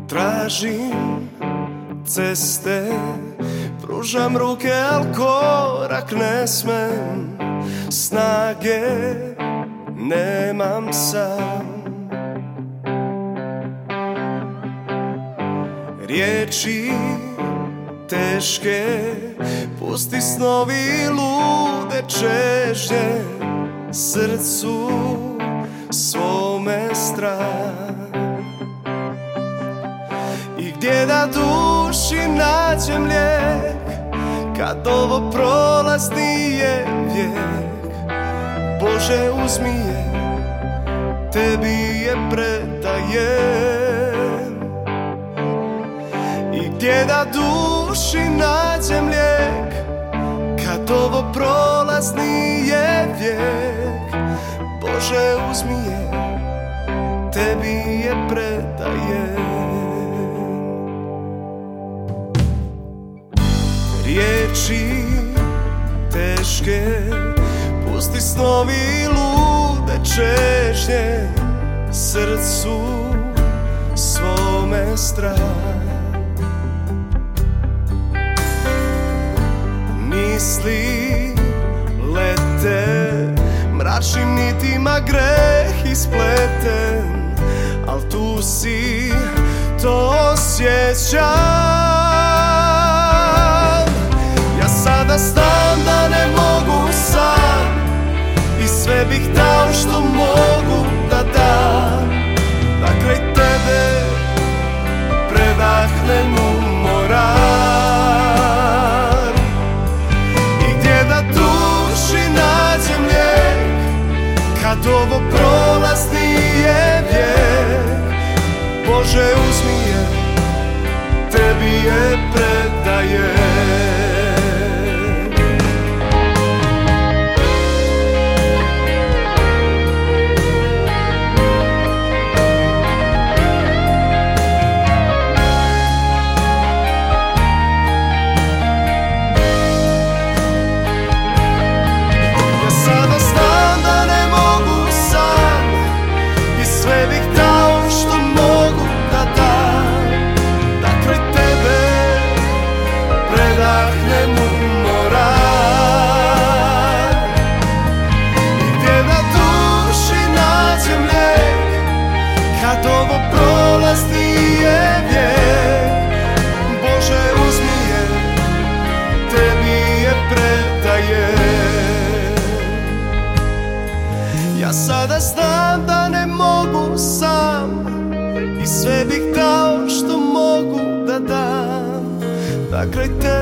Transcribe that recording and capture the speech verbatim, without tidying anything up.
Tražim ceste, pružam ruke, al korak ne smem. Snage nemam sam. Riječi teške, pusti snovi, lude čežnje, srcu svome strah. I gdje da duši nađem lijek, kad ovo prolazni je vijek. Bože, uzmi je, tebi je predajem. I gdje da duši nađem lijek, kad ovo prolazni je vijek. Bože, uzmi je, tebi je predajem. Riječi teške, pusti snovi, lude čežnje, srcu svome strah. Misli lete, mračnim nitima greh ispleten, al tu si, to osjećam. Ja sada znam da ne mogu sam, i sve bih dao što mogu da dam, da kraj tebe predahnem umoran. I gdje da duši nađem lijek, kad ovo prolazni je vijek. Bože, uzmi je, tebi je predajem. Ja sada znam da ne mogu sam, i sve bih dao što mogu da dam, da kraj tebe